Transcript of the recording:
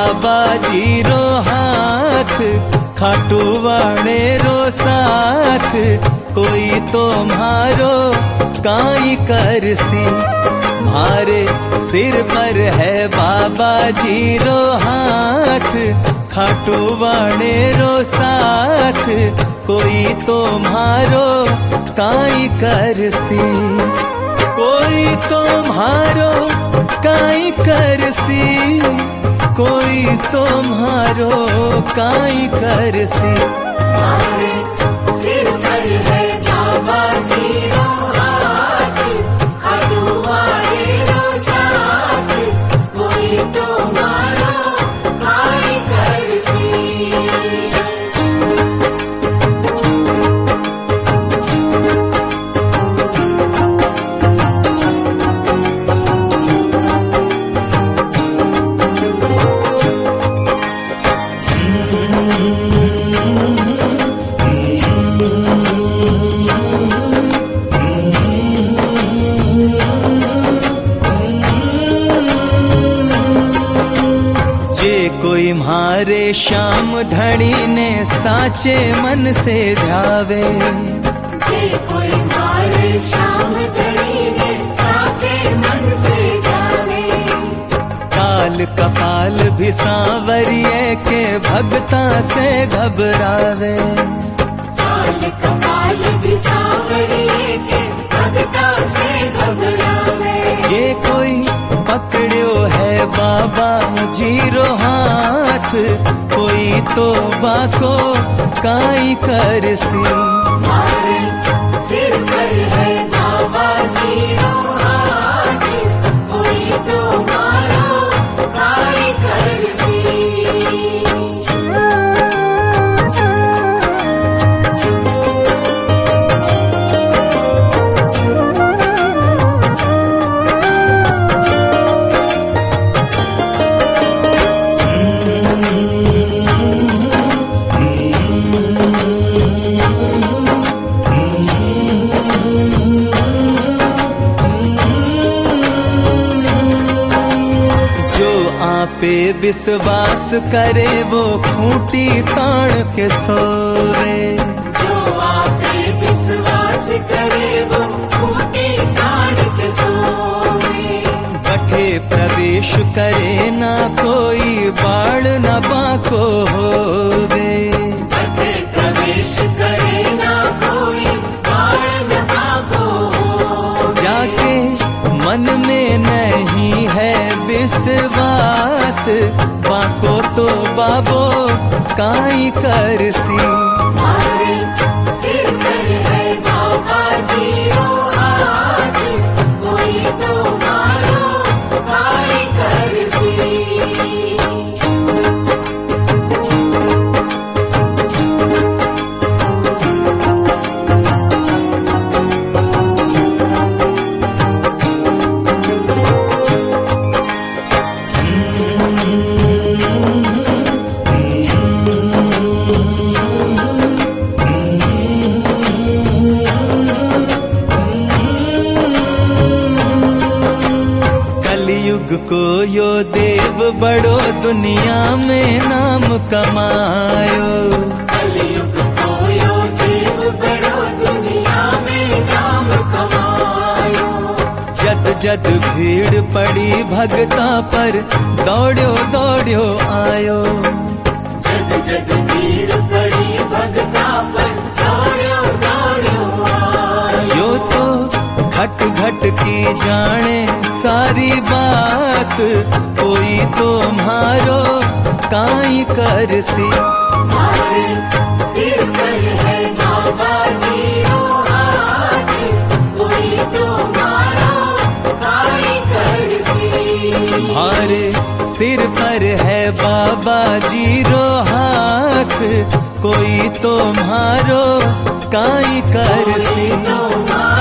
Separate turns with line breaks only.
बाबा जी रो हाथ, खाटू वाणे रो साथ, कोई तो म्हारो काई करसी। मारे सिर पर है बाबा जी रो हाथ, खाटू वाणे रो साथ, कोई तो म्हारो काई करसी। कोई तो म्हारो काई करसी, कोई तो म्हारो काई करसी।
मारे सिर पर है बाबा जी रो हाथ, खाटू वाणे रो साथ, कोई तो म्हारो काई करसी।
कोई म्हारे श्याम धनी ने साचे मन से ध्यावे,
जे कोई म्हारे श्याम धनी ने साचे मन से ध्यावे।
काल कपाल भी सांवरिये के भगता से घबरावे,
काल कपाल भी सांवरिये के भगता से घबरावे।
जे कोई पकड़ियो है बाबा जी रो हाथ, कोई तो बाको काई करसी।
मारे सिर पर है बाबा जी रो हाथ, कोई तो म्हारो काई करसी।
पे विश्वास करे वो खूंटी ताण के सोवे,
जो आपे विश्वास करे वो खूंटी ताण के सोवे।
कठे प्रवेश करे ना कोई बाढ़ न बाको होवे,
कठे प्रवेश करे ना कोई बाढ़ न बाको होवे।
जाके मन में नहीं है विश्वास, बाको तो बाबो काई करसी।
मारे सिर पर है बाबा जी रो हाथ, कोई तो म्हारो काई करसी।
को यो देव बड़ो दुनिया में नाम कमायो,
कलयुग को यो देव बड़ो दुनिया में नाम कमायो।
जद जद भीड़ पड़ी भगता पर दौड़ो दौड़ो आयो,
जद जद भीड़ पड़ी भगता पर दौड़ो दौड़ो आयो।
यो तो घट घट की जाने सारी बात, कोई तो म्हारो काई करसी।
मारे सिर पर है बाबा जी रो हाथ, कोई तो म्हारो काई करसी।
मारे सिर पर है बाबा जी रो हाथ, कोई तो म्हारो काई करसी।